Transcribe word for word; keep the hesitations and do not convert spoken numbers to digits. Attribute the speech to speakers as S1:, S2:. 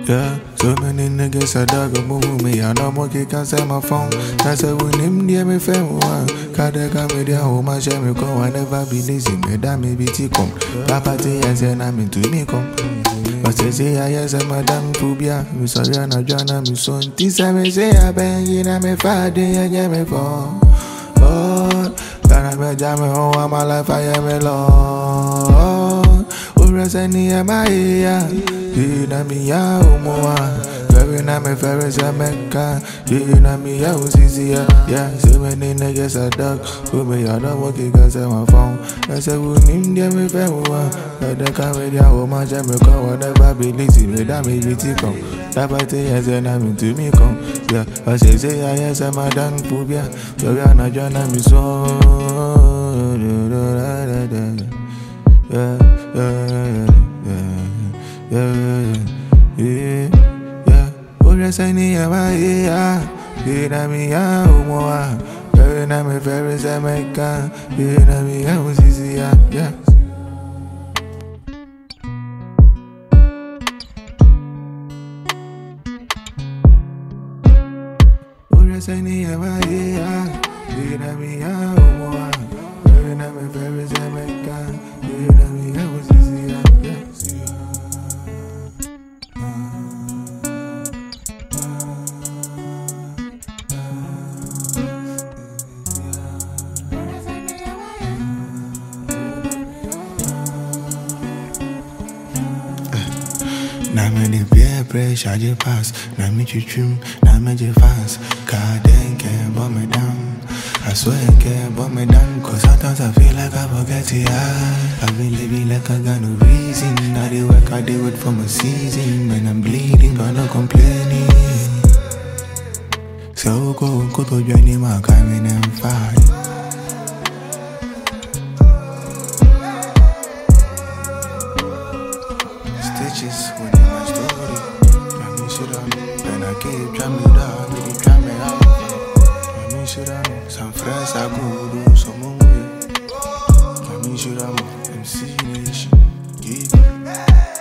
S1: Yeah, so many niggas a dog a move me. I know more kick can say my phone. That's a win him dear me fair one. Kada kamedia home and share me come. I never be lazy, me that me be come. Papa say yes and I'm into me come. But say say I yes and madam phobia. Me sorry and I join me son. This I me say I bang in a me father I get me phone. Oh, can I be jam me home all my life I am alone. Urasani am I here. You know me ya umoa, very na me very zameka. You know me ya uzizia, yeah. So many niggas a dog, who me ya don't work because I'm a phone. I say we need them me fair one. But the comedy I will match me come whatever be lazy, me that me be come. That party yes and I'm into me come, yeah. I say say I yes I'm a damn phobia. So we are not join me so, yeah, yeah, yeah. Yeah, yeah, yeah. Urasani ama yeah. You know me ya umoa. Very na me very zameka. You know me ya uzizia, yeah. Urasani ama yeah. You know me ya umoa. Very na me very zameka. You know me ya uzizia, yeah. Na me the peer pressure je pass. Na me chuchum, na me je fast. God ain't care but me down. I swear I care but me down. Cause sometimes I feel like I forget it. I've been living like I got no reason. I do work, I do it for my season. When I'm bleeding, but not complaining. So go, go to join my coming and fight. Stitches within my story. Try me shit on, and I keep try me down, really try me out. Try me shit on, some friends I go do some movie. Try me shit on, M C Nation, yeah.